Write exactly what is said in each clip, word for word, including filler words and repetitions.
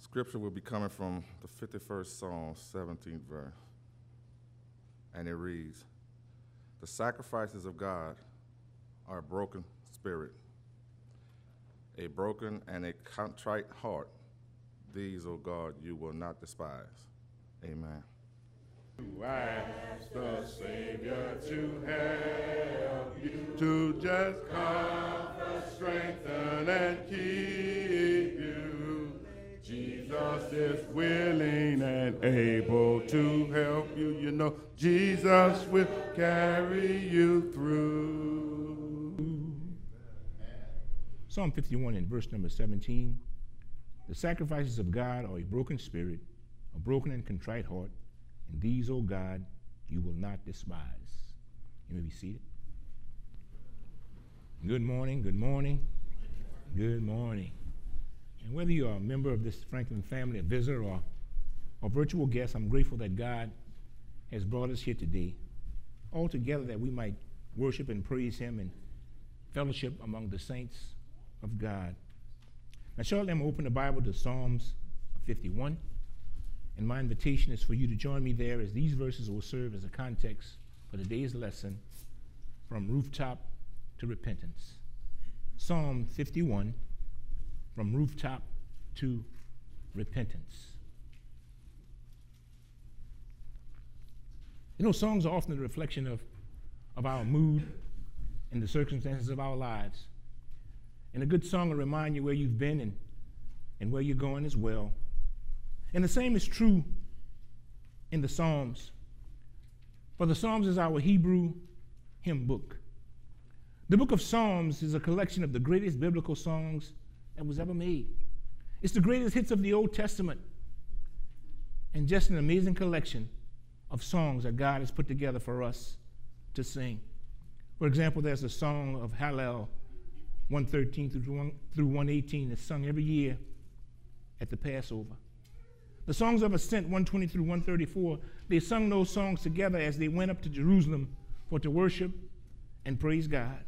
Scripture will be coming from the fifty-first Psalm, seventeenth verse. And it reads, "The sacrifices of God are a broken spirit, a broken and a contrite heart. These, O God, you will not despise." Amen. To ask the Savior to help you, to just comfort, strengthen, and keep you. Jesus is willing and able to help you. You know, Jesus will carry you through. Psalm fifty-one in verse number seventeen. The sacrifices of God are a broken spirit, a broken and contrite heart, and these, O God, you will not despise. You may be seated. Good morning, good morning, good morning. And whether you are a member of this Franklin family, a visitor, or a virtual guest, I'm grateful that God has brought us here today, all together that we might worship and praise him and fellowship among the saints of God. Now, shortly I'm going to open the Bible to Psalms fifty-one, and my invitation is for you to join me there, as these verses will serve as a context for today's lesson, From Rooftop to Repentance. Psalm fifty-one, From Rooftop to Repentance. You know, songs are often a reflection of, of our mood and the circumstances of our lives. And a good song will remind you where you've been and, and where you're going as well. And the same is true in the Psalms. For the Psalms is our Hebrew hymn book. The book of Psalms is a collection of the greatest biblical songs that was ever made. It's the greatest hits of the Old Testament, and just an amazing collection of songs that God has put together for us to sing. For example, there's a song of Hallel, one thirteen through one eighteen, that's sung every year at the Passover. The songs of ascent, one twenty through one thirty-four, they sung those songs together as they went up to Jerusalem for to worship and praise God.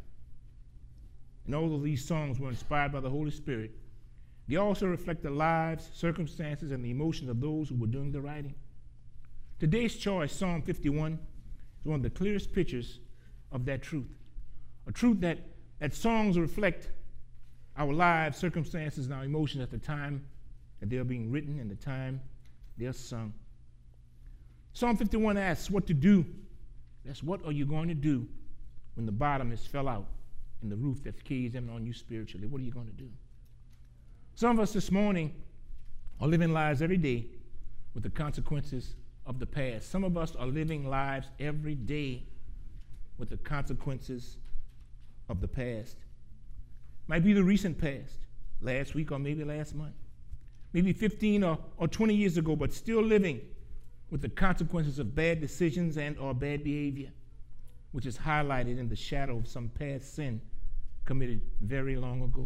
And although these songs were inspired by the Holy Spirit, they also reflect the lives, circumstances, and the emotions of those who were doing the writing. Today's choice, Psalm fifty-one, is one of the clearest pictures of that truth. A truth that, that songs reflect our lives, circumstances, and our emotions at the time that they're being written and the time they're sung. Psalm fifty-one asks what to do. That's what are you going to do when the bottom has fell out and the roof that's caved in on you spiritually? What are you going to do? Some of us this morning are living lives every day with the consequences of the past. Some of us are living lives every day with the consequences of the past. Might be the recent past, last week or maybe last month, maybe fifteen or, or twenty years ago, but still living with the consequences of bad decisions and or bad behavior, which is highlighted in the shadow of some past sin committed very long ago.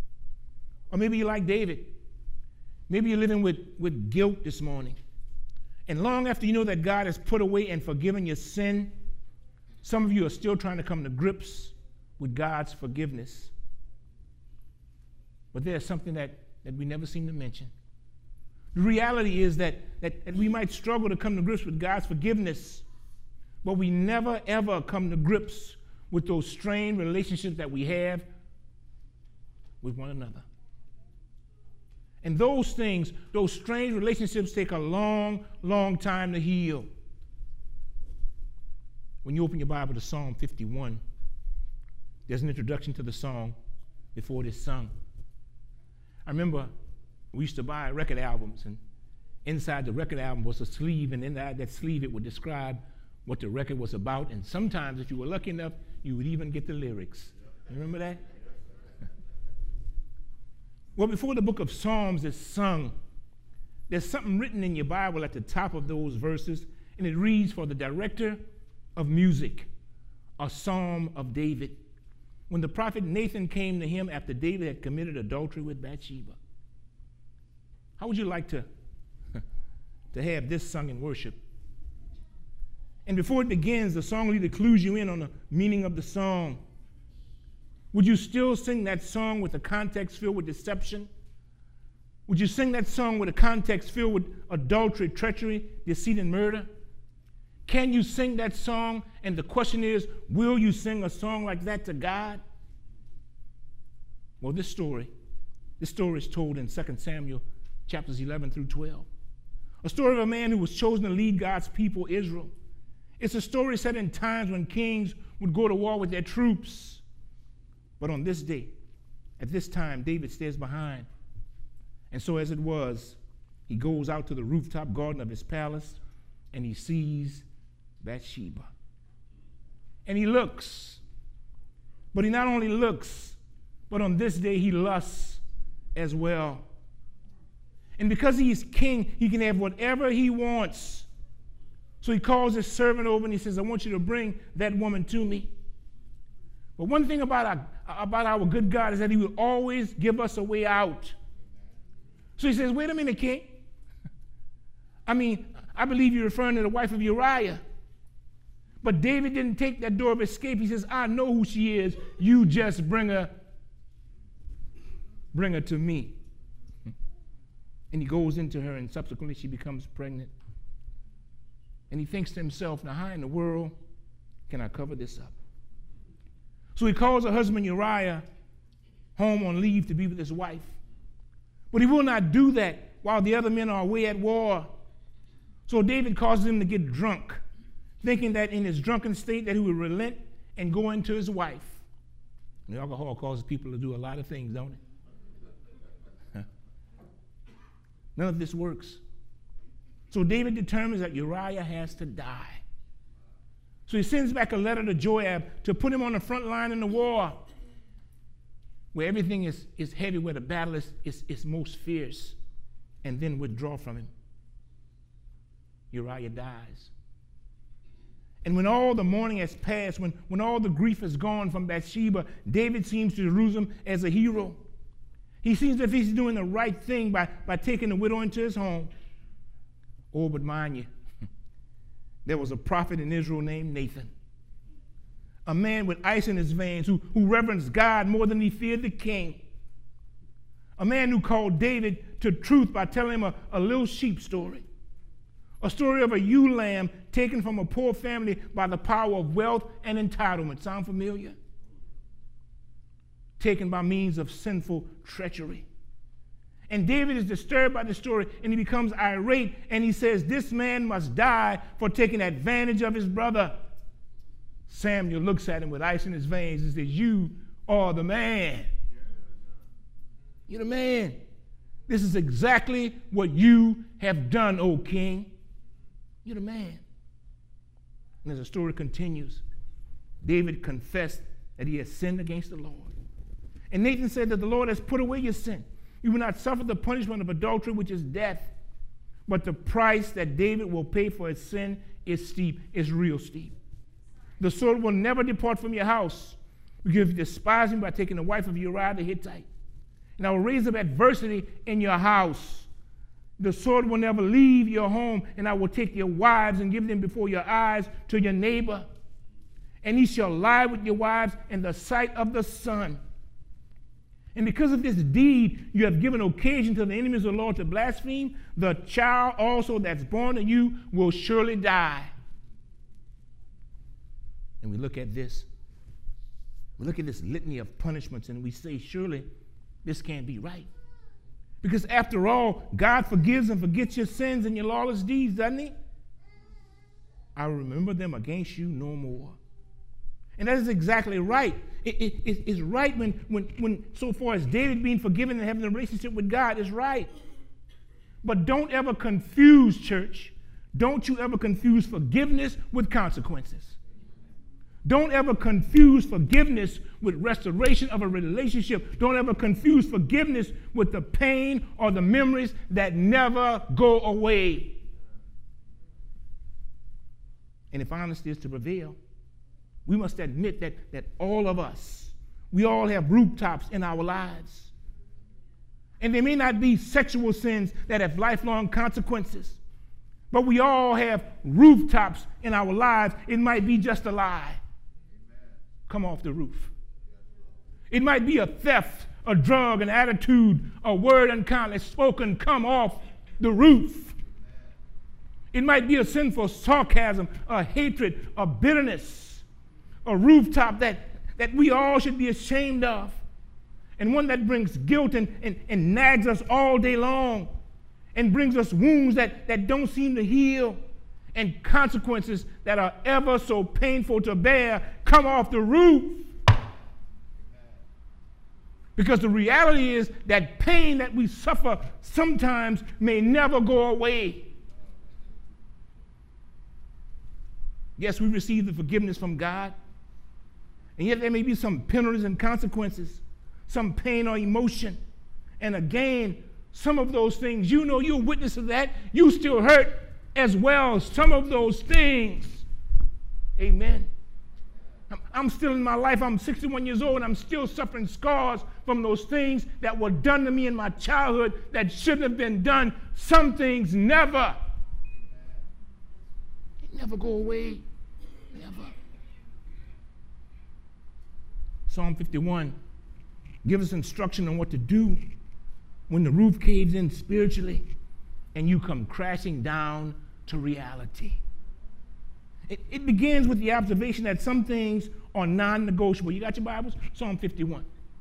Or maybe you're like David. Maybe you're living with, with guilt this morning. And long after you know that God has put away and forgiven your sin, some of you are still trying to come to grips with God's forgiveness. But there's something that, that we never seem to mention. The reality is that, that, that we might struggle to come to grips with God's forgiveness, but we never, ever come to grips with those strained relationships that we have with one another. And those things, those strained relationships take a long, long time to heal. When you open your Bible to Psalm fifty-one, there's an introduction to the song before it is sung. I remember we used to buy record albums, and inside the record album was a sleeve, and inside that sleeve it would describe what the record was about, and sometimes, if you were lucky enough, you would even get the lyrics. You remember that? Well, before the book of Psalms is sung, there's something written in your Bible at the top of those verses, and it reads, "For the director of music, a psalm of David, when the prophet Nathan came to him after David had committed adultery with Bathsheba." How would you like to, to have this sung in worship? And before it begins, the song leader clues you in on the meaning of the song. Would you still sing that song with a context filled with deception? Would you sing that song with a context filled with adultery, treachery, deceit, and murder? Can you sing that song? And the question is, will you sing a song like that to God? Well, this story, this story is told in Second Samuel chapters eleven through twelve. A story of a man who was chosen to lead God's people, Israel. It's a story set in times when kings would go to war with their troops. But on this day, at this time, David stays behind. And so as it was, he goes out to the rooftop garden of his palace and he sees Bathsheba. And he looks. But he not only looks, but on this day he lusts as well. And because he's king, he can have whatever he wants. So he calls his servant over and he says, I want you to bring that woman to me. But one thing about our, about our good God is that he will always give us a way out. So he says, wait a minute, king. I mean, I believe you're referring to the wife of Uriah. But David didn't take that door of escape. He says, I know who she is. You just bring her, bring her to me. And he goes into her, and subsequently she becomes pregnant. And he thinks to himself, now how in the world can I cover this up? So he calls her husband Uriah home on leave to be with his wife. But he will not do that while the other men are away at war. So David causes him to get drunk, thinking that in his drunken state that he would relent and go into his wife. And alcohol causes people to do a lot of things, don't it? None of this works. So David determines that Uriah has to die. So he sends back a letter to Joab to put him on the front line in the war, where everything is, is heavy, where the battle is, is, is most fierce, and then withdraw from him. Uriah dies. And when all the mourning has passed, when, when all the grief is gone from Bathsheba, David seems to Jerusalem as a hero. He seems as if he's doing the right thing by, by taking the widow into his home. Oh, but mind you, there was a prophet in Israel named Nathan, a man with ice in his veins who, who reverenced God more than he feared the king, a man who called David to truth by telling him a, a little sheep story, a story of a ewe lamb taken from a poor family by the power of wealth and entitlement. Sound familiar? Taken by means of sinful treachery. And David is disturbed by the story, and he becomes irate, and he says, this man must die for taking advantage of his brother. Samuel looks at him with ice in his veins and says, you are the man. You're the man. This is exactly what you have done, O king. You're the man. And as the story continues, David confessed that he has sinned against the Lord. And Nathan said that the Lord has put away your sin. You will not suffer the punishment of adultery, which is death. But the price that David will pay for his sin is steep, is real steep. The sword will never depart from your house, because you despise me by taking the wife of Uriah the Hittite. And I will raise up adversity in your house. The sword will never leave your home, and I will take your wives and give them before your eyes to your neighbor. And he shall lie with your wives in the sight of the sun. And because of this deed, you have given occasion to the enemies of the Lord to blaspheme. The child also that's born to you will surely die. And we look at this. We look at this litany of punishments and we say, surely this can't be right. Because after all, God forgives and forgets your sins and your lawless deeds, doesn't he? I will remember them against you no more. And that is exactly right. It, it, it, it's right when, when, when, so far as David being forgiven and having a relationship with God is right. But don't ever confuse, church. Don't you ever confuse forgiveness with consequences. Don't ever confuse forgiveness with restoration of a relationship. Don't ever confuse forgiveness with the pain or the memories that never go away. And if honesty is to prevail, we must admit that, that all of us, we all have rooftops in our lives. And they may not be sexual sins that have lifelong consequences, but we all have rooftops in our lives. It might be just a lie. Come off the roof. It might be a theft a drug, an attitude, a word unkindly spoken come off the roof. It might be a sinful sarcasm, a hatred, a bitterness, a rooftop that, that we all should be ashamed of, and one that brings guilt and, and, and nags us all day long and brings us wounds that, that don't seem to heal, and consequences that are ever so painful to bear come off the roof. Because the reality is that pain that we suffer sometimes may never go away. Yes, we receive the forgiveness from God, and yet there may be some penalties and consequences, some pain or emotion. And again, some of those things, you know, you're a witness of that, you still hurt as well. Some of those things, amen. I'm, I'm still in my life, I'm sixty-one years old, and I'm still suffering scars from those things that were done to me in my childhood that shouldn't have been done. Some things never, they never go away, never. Psalm fifty-one gives us instruction on what to do when the roof caves in spiritually and you come crashing down to reality. It, it begins with the observation that some things are non-negotiable. You got your Bibles? Psalm fifty-one,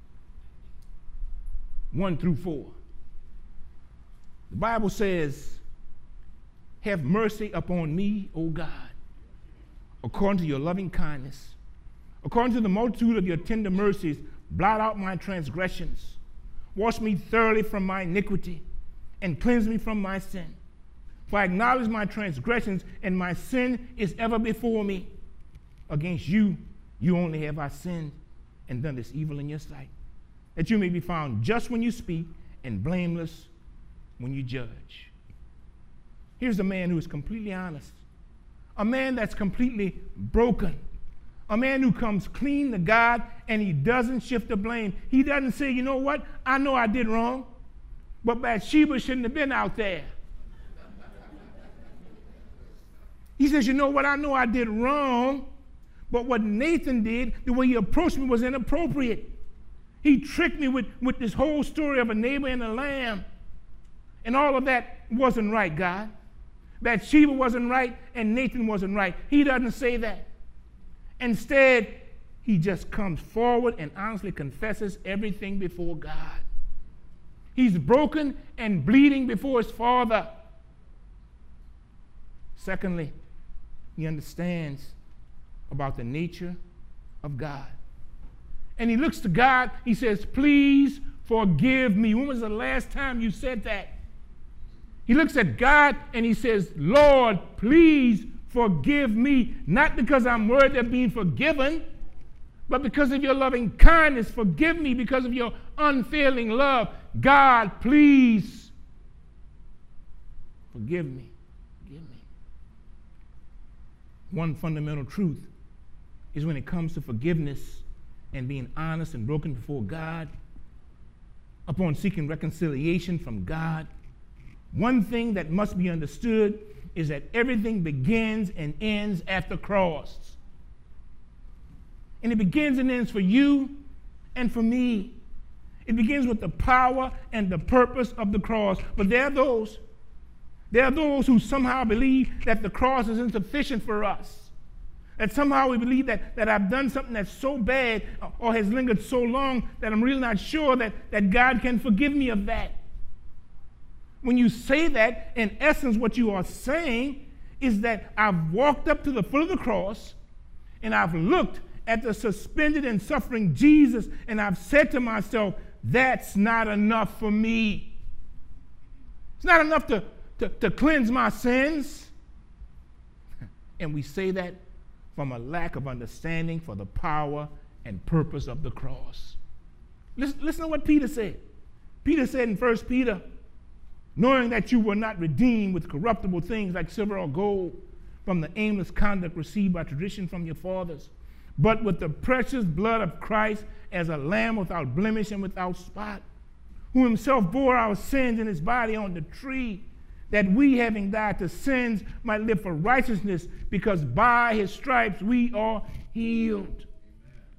one through four. The Bible says, "Have mercy upon me, O God, according to your loving kindness. According to the multitude of your tender mercies, blot out my transgressions. Wash me thoroughly from my iniquity and cleanse me from my sin. For I acknowledge my transgressions, and my sin is ever before me. Against you, you only have I sinned and done this evil in your sight, that you may be found just when you speak and blameless when you judge." Here's a man who is completely honest, a man that's completely broken, a man who comes clean to God, and he doesn't shift the blame. He doesn't say, you know what, I know I did wrong, but Bathsheba shouldn't have been out there. He says, you know what, I know I did wrong, but what Nathan did, the way he approached me was inappropriate. He tricked me with, with this whole story of a neighbor and a lamb, and all of that wasn't right, God. Bathsheba wasn't right, and Nathan wasn't right. He doesn't say that. Instead, he just comes forward and honestly confesses everything before God. He's broken and bleeding before his Father. Secondly, he understands about the nature of God. And he looks to God, he says, please forgive me. When was the last time you said that? He looks at God and he says, Lord, please forgive me, not because I'm worthy of being forgiven, but because of your loving kindness. Forgive me because of your unfailing love. God, please forgive me. Forgive me. One fundamental truth is when it comes to forgiveness and being honest and broken before God, upon seeking reconciliation from God, one thing that must be understood is that everything begins and ends at the cross. And it begins and ends for you and for me. It begins with the power and the purpose of the cross. But there are those, there are those who somehow believe that the cross is insufficient for us. That somehow we believe that, that I've done something that's so bad or has lingered so long that I'm really not sure that, that God can forgive me of that. When you say that, in essence, what you are saying is that I've walked up to the foot of the cross and I've looked at the suspended and suffering Jesus, and I've said to myself, that's not enough for me. It's not enough to, to, to cleanse my sins. And we say that from a lack of understanding for the power and purpose of the cross. Listen, listen to what Peter said. Peter said in First Peter, knowing that you were not redeemed with corruptible things like silver or gold from the aimless conduct received by tradition from your fathers, but with the precious blood of Christ as a lamb without blemish and without spot, who himself bore our sins in his body on the tree, that we, having died to sins, might live for righteousness, because by his stripes we are healed.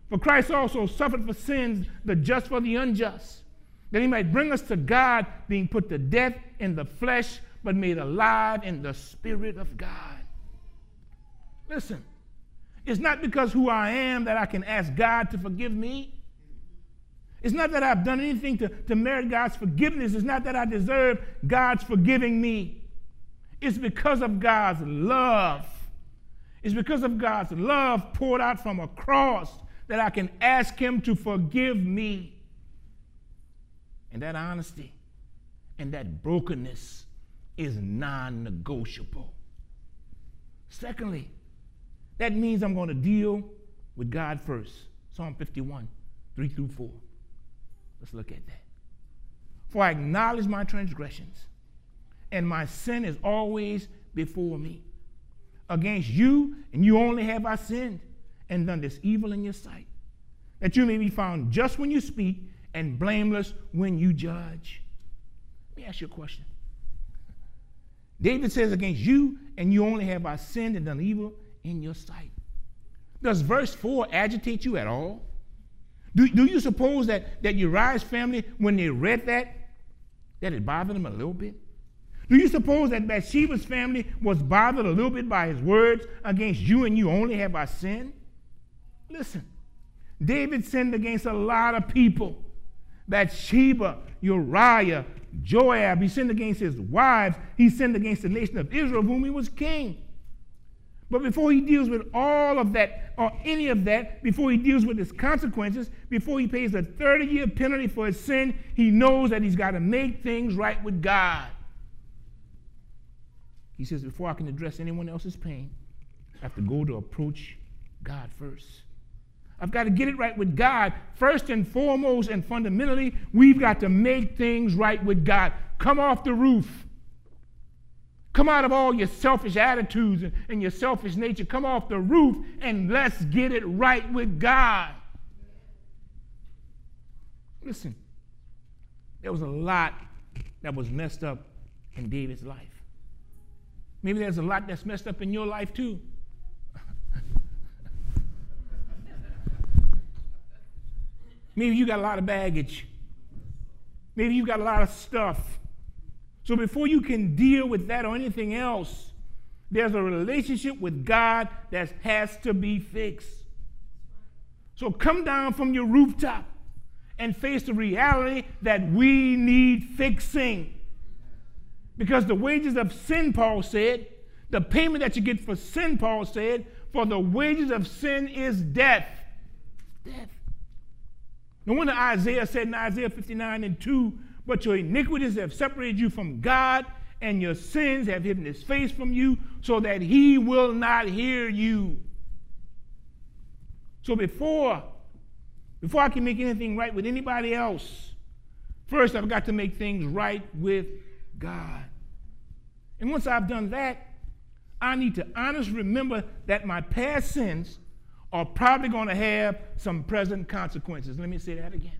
For Christ also suffered for sins, the just for the unjust, that he might bring us to God, being put to death in the flesh, but made alive in the Spirit of God. Listen, it's not because who I am that I can ask God to forgive me. It's not that I've done anything to, to merit God's forgiveness. It's not that I deserve God's forgiving me. It's because of God's love. It's because of God's love poured out from a cross that I can ask him to forgive me. And that honesty and that brokenness is non-negotiable. Secondly, that means I'm going to deal with God first. Psalm fifty-one, three through four. Let's look at that. For I acknowledge my transgressions, and my sin is always before me. Against you, and you only have I sinned, and done this evil in your sight, that you may be found just when you speak, and blameless when you judge. Let me ask you a question. David says, against you, and you only have I sinned and done evil in your sight. Does verse four agitate you at all? Do, do you suppose that, that Uriah's family, when they read that, that it bothered them a little bit? Do you suppose that Bathsheba's family was bothered a little bit by his words, against you and you only have I sinned? Listen, David sinned against a lot of people. Bathsheba, Uriah, Joab, he sinned against his wives. He sinned against the nation of Israel, of whom he was king. But before he deals with all of that, or any of that, before he deals with his consequences, before he pays a thirty-year penalty for his sin, he knows that he's got to make things right with God. He says, before I can address anyone else's pain, I have to go to approach God first. I've got to get it right with God. First and foremost and fundamentally, we've got to make things right with God. Come off the roof. Come out of all your selfish attitudes and, and your selfish nature. Come off the roof and let's get it right with God. Listen, there was a lot that was messed up in David's life. Maybe there's a lot that's messed up in your life too. Maybe you got a lot of baggage. Maybe you got a lot of stuff. So before you can deal with that or anything else, there's a relationship with God that has to be fixed. So come down from your rooftop and face the reality that we need fixing. Because the wages of sin, Paul said, the payment that you get for sin, Paul said, for the wages of sin is death. Death. No wonder Isaiah said in Isaiah fifty-nine and two, but your iniquities have separated you from God, and your sins have hidden his face from you, so that he will not hear you. So before, before I can make anything right with anybody else, first I've got to make things right with God. And once I've done that, I need to honestly remember that my past sins are probably going to have some present consequences. Let me say that again.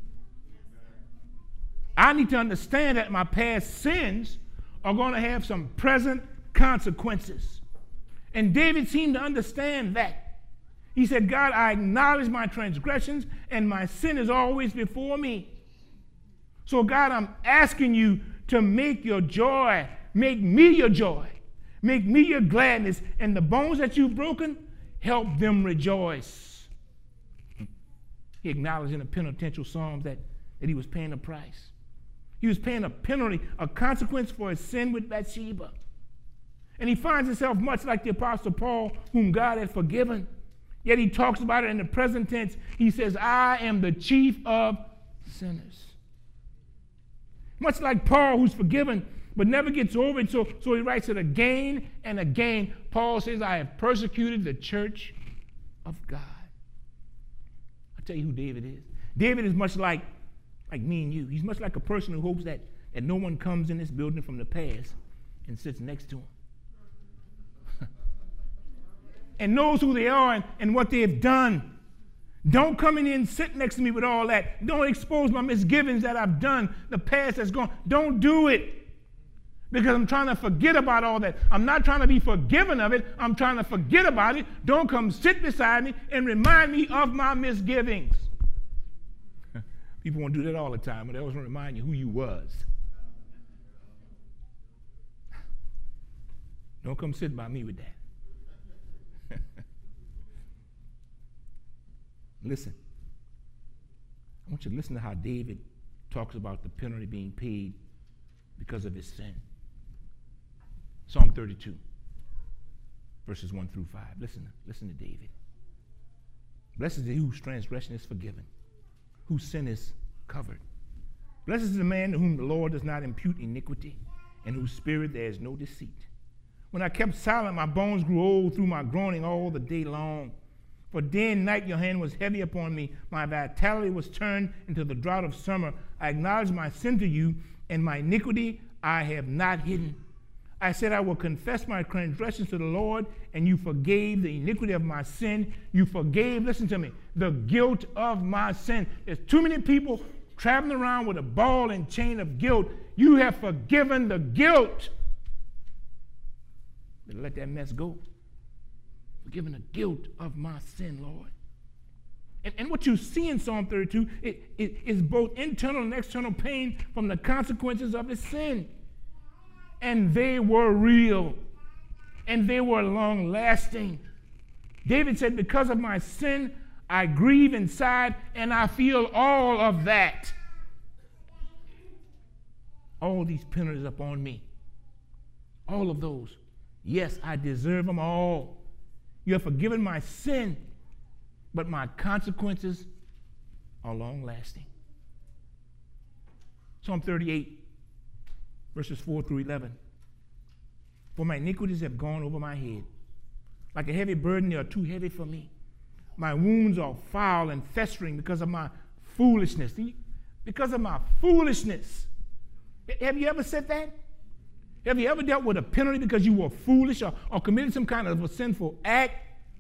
I need to understand that my past sins are going to have some present consequences. And David seemed to understand that. He said, God, I acknowledge my transgressions, and my sin is always before me. So, God, I'm asking you to make your joy, make me your joy, make me your gladness, and the bones that you've broken, help them rejoice. He acknowledged in the penitential Psalms that, that he was paying a price. He was paying a penalty, a consequence for his sin with Bathsheba. And he finds himself much like the Apostle Paul, whom God had forgiven. Yet he talks about it in the present tense. He says, I am the chief of sinners. Much like Paul, who's forgiven, but never gets over it, so, so he writes it again and again. Paul says, I have persecuted the church of God. I'll tell you who David is. David is much like, like me and you. He's much like a person who hopes that, that no one comes in this building from the past and sits next to him. And knows who they are and, and what they have done. Don't come in here and sit next to me with all that. Don't expose my misgivings that I've done, the past that's gone. Don't do it. Because I'm trying to forget about all that. I'm not trying to be forgiven of it. I'm trying to forget about it. Don't come sit beside me and remind me of my misgivings. People want to do that all the time, but they always want to remind you who you was. Don't come sit by me with that. Listen. I want you to listen to how David talks about the penalty being paid because of his sin. Psalm thirty-two, verses one through five. Listen, listen to David. Blessed is he whose transgression is forgiven, whose sin is covered. Blessed is the man to whom the Lord does not impute iniquity, and whose spirit there is no deceit. When I kept silent, my bones grew old through my groaning all the day long. For day and night your hand was heavy upon me. My vitality was turned into the drought of summer. I acknowledged my sin to you, and my iniquity I have not hidden. I said, I will confess my transgressions to the Lord, and you forgave the iniquity of my sin. You forgave, listen to me, the guilt of my sin. There's too many people traveling around with a ball and chain of guilt. You have forgiven the guilt. Better let that mess go. Forgiven the guilt of my sin, Lord. And, and what you see in Psalm thirty-two it, it, is both internal and external pain from the consequences of his sin. And they were real. And they were long-lasting. David said, because of my sin, I grieve inside, and I feel all of that. All these penalties upon me. All of those. Yes, I deserve them all. You have forgiven my sin, but my consequences are long-lasting. Psalm thirty-eight, verses four through eleven. For my iniquities have gone over my head. Like a heavy burden, they are too heavy for me. My wounds are foul and festering because of my foolishness. Because of my foolishness. Have you ever said that? Have you ever dealt with a penalty because you were foolish or, or committed some kind of a sinful act?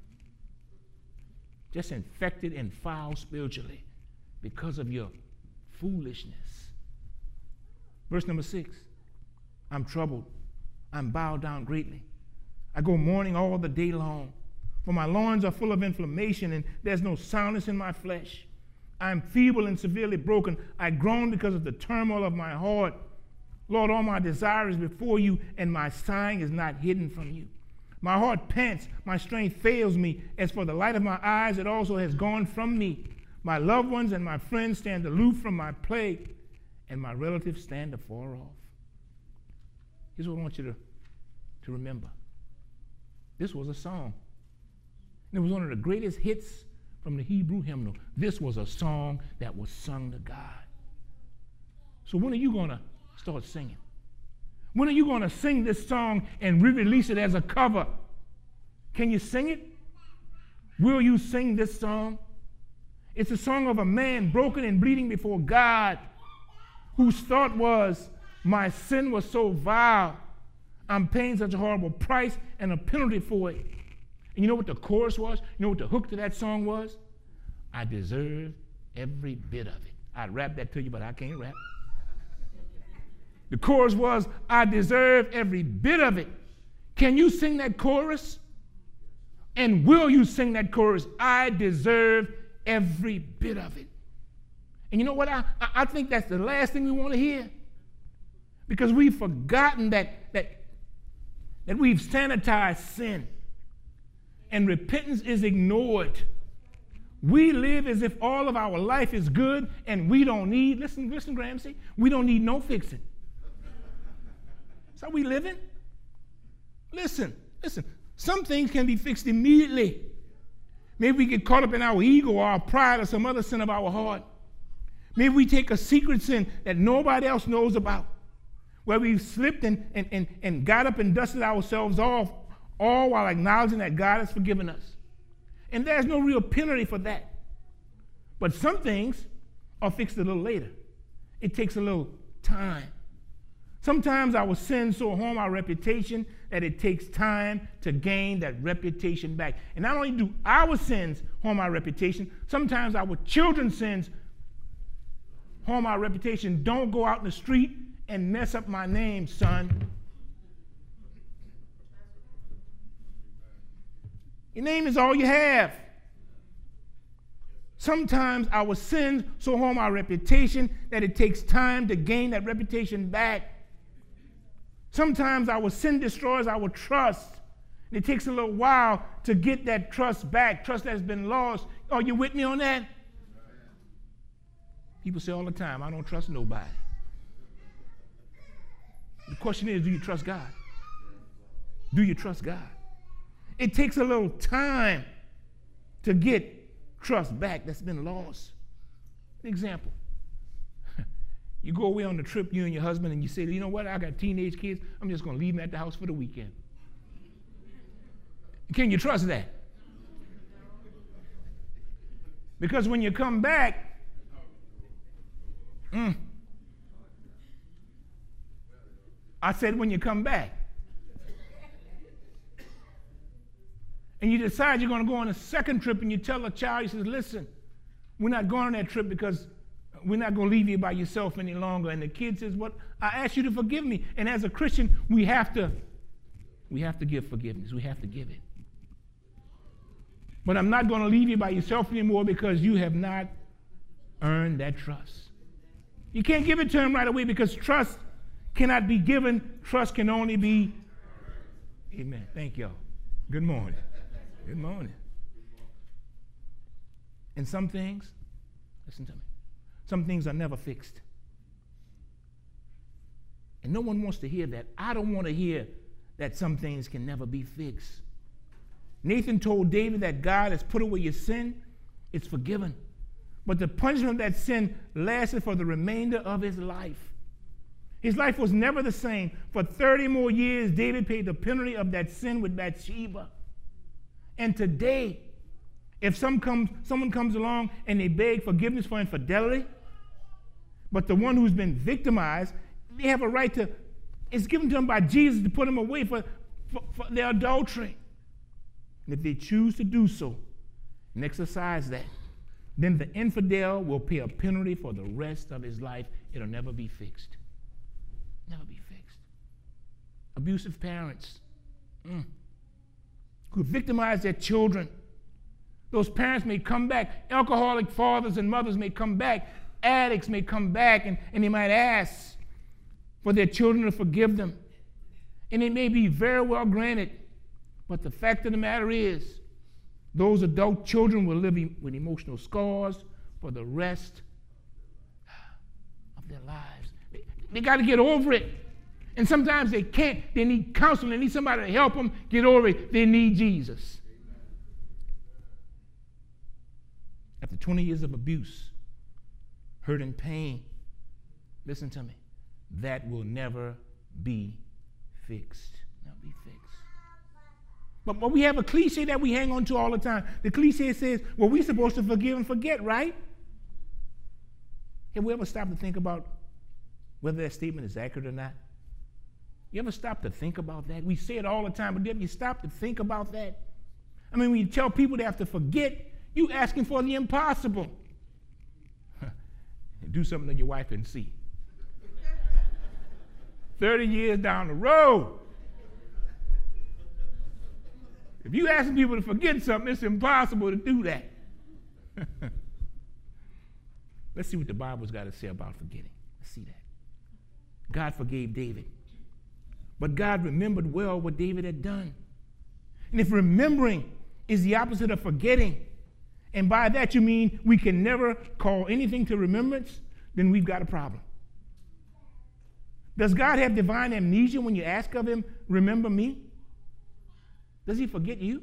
Just infected and foul spiritually because of your foolishness. Verse number six. I'm troubled. I'm bowed down greatly. I go mourning all the day long. For my loins are full of inflammation, and there's no soundness in my flesh. I am feeble and severely broken. I groan because of the turmoil of my heart. Lord, all my desire is before you, and my sighing is not hidden from you. My heart pants, my strength fails me. As for the light of my eyes, it also has gone from me. My loved ones and my friends stand aloof from my plague, and my relatives stand afar off. Here's what I want you to, to remember. This was a song. It was one of the greatest hits from the Hebrew hymnal. This was a song that was sung to God. So when are you going to start singing? When are you going to sing this song and re-release it as a cover? Can you sing it? Will you sing this song? It's a song of a man broken and bleeding before God, whose thought was, my sin was so vile, I'm paying such a horrible price and a penalty for it. And you know what the chorus was? You know what the hook to that song was? I deserve every bit of it. I'd rap that to you, but I can't rap. The chorus was, I deserve every bit of it. Can you sing that chorus? And will you sing that chorus? I deserve every bit of it. And you know what? I, I think that's the last thing we want to hear. Because we've forgotten that, that, that we've sanitized sin. And repentance is ignored. We live as if all of our life is good and we don't need, listen, listen, Gramsci, we don't need no fixing. That's how we living. Listen, listen, some things can be fixed immediately. Maybe we get caught up in our ego or our pride or some other sin of our heart. Maybe we take a secret sin that nobody else knows about, where we've slipped and, and, and, and got up and dusted ourselves off, all while acknowledging that God has forgiven us. And there's no real penalty for that. But some things are fixed a little later. It takes a little time. Sometimes our sins so harm our reputation that it takes time to gain that reputation back. And not only do our sins harm our reputation, sometimes our children's sins harm our reputation. Don't go out in the street and mess up my name, son. Your name is all you have. Sometimes our sins so harm our reputation that it takes time to gain that reputation back. Sometimes our sin destroys our trust. And it takes a little while to get that trust back, trust that's been lost. Are you with me on that? People say all the time, I don't trust nobody. The question is, do you trust God? Do you trust God? It takes a little time to get trust back that's been lost. An example. You go away on the trip, you and your husband, and you say, you know what, I got teenage kids, I'm just going to leave them at the house for the weekend. Can you trust that? Because when you come back, mm, I said when you come back, and you decide you're going to go on a second trip, and you tell a child, you say, listen, we're not going on that trip because we're not going to leave you by yourself any longer. And the kid says, what? I ask you to forgive me. And as a Christian, we have to, we have to give forgiveness. We have to give it. But I'm not going to leave you by yourself anymore because you have not earned that trust. You can't give it to him right away because trust cannot be given. Trust can only be. Amen. Thank y'all. Good morning. Good morning. And some things, listen to me, some things are never fixed. And no one wants to hear that. I don't want to hear that some things can never be fixed. Nathan told David that God has put away your sin, it's forgiven. But the punishment of that sin lasted for the remainder of his life. His life was never the same. For thirty more years, David paid the penalty of that sin with Bathsheba. And today, if some comes, someone comes along and they beg forgiveness for infidelity, but the one who's been victimized, they have a right to, it's given to them by Jesus to put them away for, for, for their adultery. And if they choose to do so and exercise that, then the infidel will pay a penalty for the rest of his life. It'll never be fixed. Never be fixed. Abusive parents mm, who victimize their children. Those parents may come back. Alcoholic fathers and mothers may come back. Addicts may come back, and, and they might ask for their children to forgive them. And it may be very well granted. But the fact of the matter is, those adult children will live e- with emotional scars for the rest of their lives. They, they got to get over it. And sometimes they can't. They need counseling. They need somebody to help them get over it. They need Jesus. After twenty years of abuse, hurt and pain, listen to me, that will never be fixed. Never be fixed. But, but we have a cliche that we hang on to all the time. The cliche says, well, we're supposed to forgive and forget, right? Have we ever stopped to think about whether that statement is accurate or not? You ever stop to think about that? We say it all the time, but have you stop to think about that? I mean, when you tell people they have to forget, you asking for the impossible. Do something that your wife can see. thirty years down the road, if you asking people to forget something, it's impossible to do that. Let's see what the Bible's got to say about forgetting. Let's see that. God forgave David. But God remembered well what David had done. And if remembering is the opposite of forgetting, and by that you mean we can never call anything to remembrance, then we've got a problem. Does God have divine amnesia when you ask of him, remember me? Does he forget you?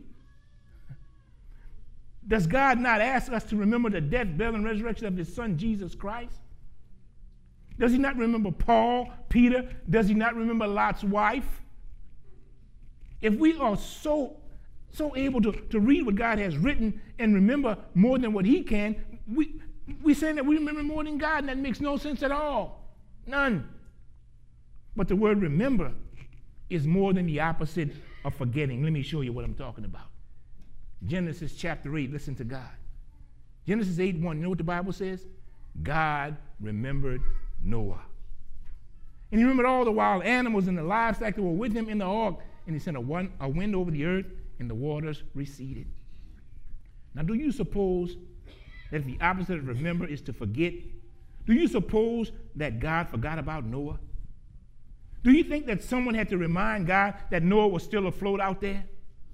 Does God not ask us to remember the death, burial, and resurrection of his son, Jesus Christ? Does he not remember Paul, Peter? Does he not remember Lot's wife? If we are so, so able to, to read what God has written and remember more than what he can, we, we're saying that we remember more than God, and that makes no sense at all. None. But the word remember is more than the opposite of forgetting. Let me show you what I'm talking about. Genesis chapter eight, listen to God. Genesis eight one, you know what the Bible says? God remembered Noah. And he remembered all the wild animals and the livestock that were with him in the ark. And he sent a, one, a wind over the earth, and the waters receded. Now, do you suppose that the opposite of remember is to forget? Do you suppose that God forgot about Noah? Do you think that someone had to remind God that Noah was still afloat out there?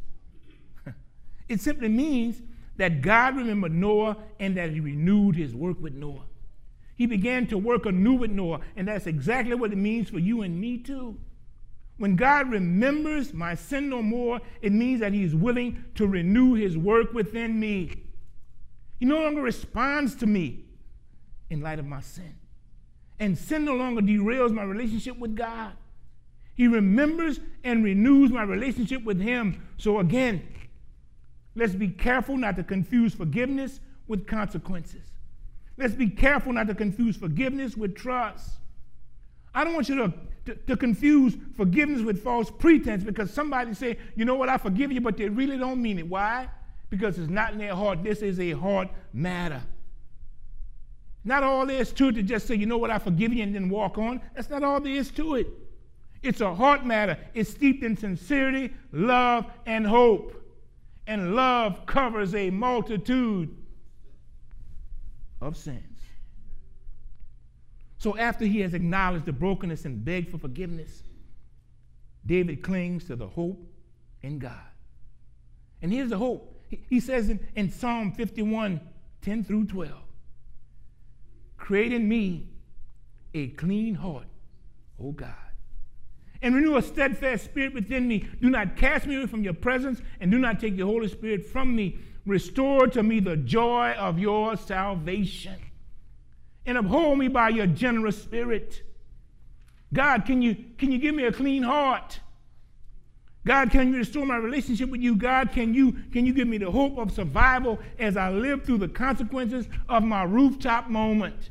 It simply means that God remembered Noah and that he renewed his work with Noah. He began to work anew with Noah, and that's exactly what it means for you and me too. When God remembers my sin no more, it means that he's willing to renew his work within me. He no longer responds to me in light of my sin. And sin no longer derails my relationship with God. He remembers and renews my relationship with him. So again, let's be careful not to confuse forgiveness with consequences. Let's be careful not to confuse forgiveness with trust. I don't want you to, to, to confuse forgiveness with false pretense, because somebody say, you know what, I forgive you, but they really don't mean it. Why? Because it's not in their heart. This is a heart matter. Not all there is to it to just say, you know what, I forgive you, and then walk on. That's not all there is to it. It's a heart matter. It's steeped in sincerity, love, and hope. And love covers a multitude of sins. So after he has acknowledged the brokenness and begged for forgiveness, David clings to the hope in God. And here's the hope. He, he says in, in Psalm fifty-one, ten through twelve, create in me a clean heart, O God, and renew a steadfast spirit within me. Do not cast me away from your presence, and do not take your Holy Spirit from me. Restore to me the joy of your salvation, and uphold me by your generous spirit. God, can you, can you give me a clean heart? God, can you restore my relationship with you? God, can you, can you give me the hope of survival as I live through the consequences of my rooftop moment?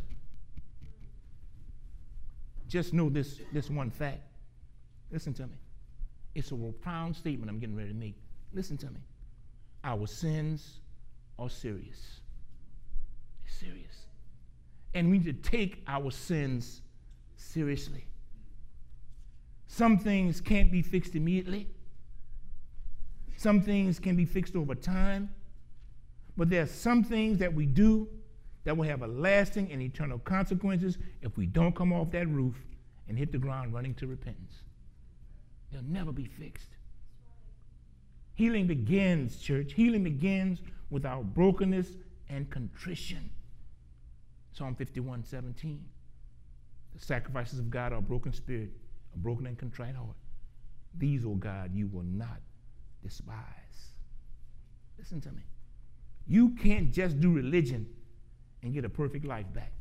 Just know this, this one fact. Listen to me. It's a profound statement I'm getting ready to make. Listen to me. Our sins are serious. It's serious. And we need to take our sins seriously. Some things can't be fixed immediately. Some things can be fixed over time. But there are some things that we do that will have a lasting and eternal consequences if we don't come off that roof and hit the ground running to repentance. They'll never be fixed. Healing begins, church. Healing begins with our brokenness and contrition. Psalm fifty-one, seventeen. The sacrifices of God are a broken spirit, a broken and contrite heart. These, O God, you will not despise. Listen to me. You can't just do religion and get a perfect life back.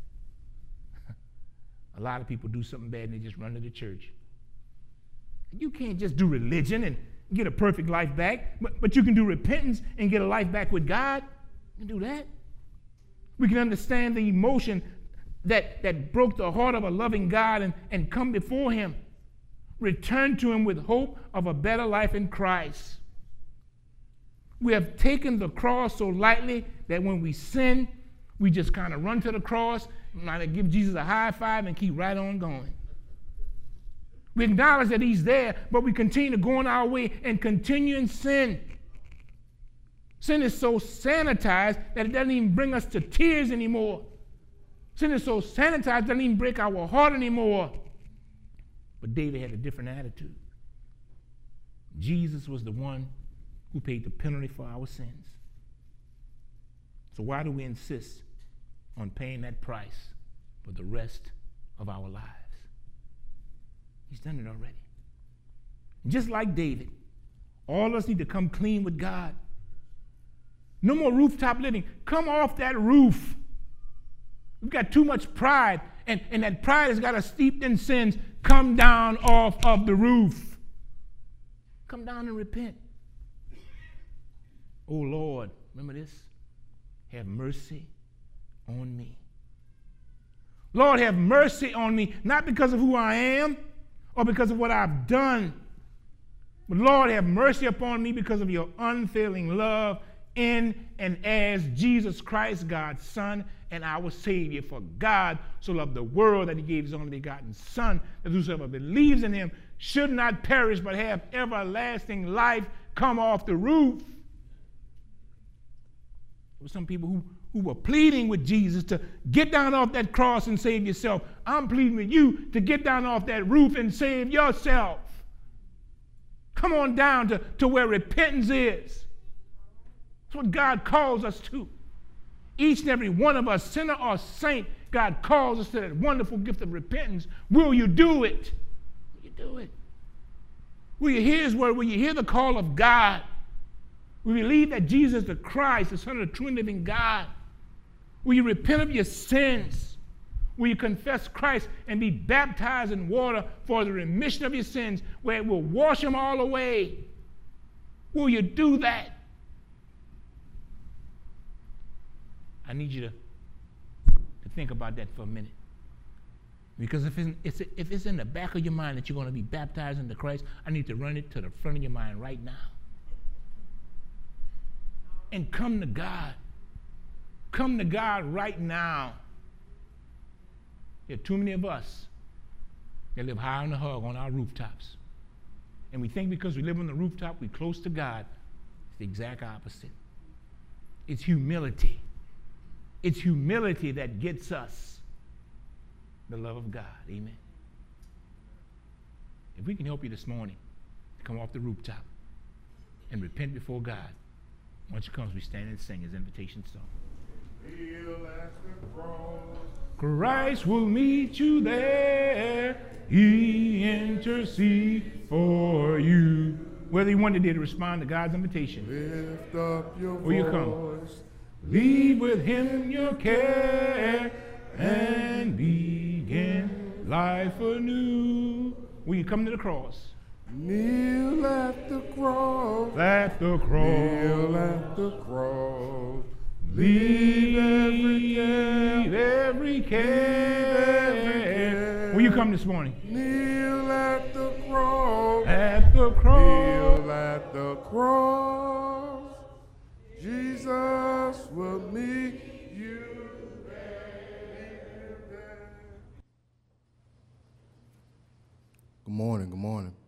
A lot of people do something bad and they just run to the church. You can't just do religion and get a perfect life back, but, but you can do repentance and get a life back with God. You can do that. We can understand the emotion that, that broke the heart of a loving God and, and come before him. Return to him with hope of a better life in Christ. We have taken the cross so lightly that when we sin, we just kind of run to the cross, and give Jesus a high five and keep right on going. We acknowledge that he's there, but we continue to go on our way and continue in sin. Sin is so sanitized that it doesn't even bring us to tears anymore. Sin is so sanitized it doesn't even break our heart anymore. But David had a different attitude. Jesus was the one who paid the penalty for our sins. So why do we insist on paying that price for the rest of our lives? He's done it already. Just like David, all of us need to come clean with God. No more rooftop living. Come off that roof. We've got too much pride, and, and that pride has got us steeped in sins. Come down off of the roof. Come down and repent. Oh Lord, remember this? Have mercy on me. Lord, have mercy on me, not because of who I am or because of what I've done, but Lord, have mercy upon me because of your unfailing love in and as Jesus Christ, God's Son and our Savior. For God so loved the world that he gave his only begotten Son, that whosoever believes in him should not perish but have everlasting life. Come off the roof. There were some people who, who were pleading with Jesus to get down off that cross and save yourself. I'm pleading with you to get down off that roof and save yourself. Come on down to, to where repentance is. That's what God calls us to. Each and every one of us, sinner or saint, God calls us to that wonderful gift of repentance. Will you do it? Will you do it? Will you hear his word? Will you hear the call of God? Will you believe that Jesus the Christ, the Son of the true and living God? Will you repent of your sins? Will you confess Christ and be baptized in water for the remission of your sins, where it will wash them all away? Will you do that? I need you to, to think about that for a minute. Because if it's, if it's in the back of your mind that you're going to be baptized into Christ, I need to run it to the front of your mind right now. And come to God. Come to God right now. There are too many of us that live high on the hog on our rooftops. And we think because we live on the rooftop, we're close to God. It's the exact opposite. It's humility. It's humility that gets us the love of God. Amen. If we can help you this morning to come off the rooftop and repent before God, once you come, we stand and sing his invitation song. He'll ask the cross. Christ will meet you there. He intercedes for you. Whether you wanted to respond to God's invitation, Lift up your will you come? voice. Leave with him your care and begin life anew. Will you come to the cross? Kneel at the cross. At the cross. Kneel at the cross. Leave every care. every care. every care. Will you come this morning? Kneel at the cross. At the cross. Kneel at the cross. Jesus will meet you there. Good morning, good morning.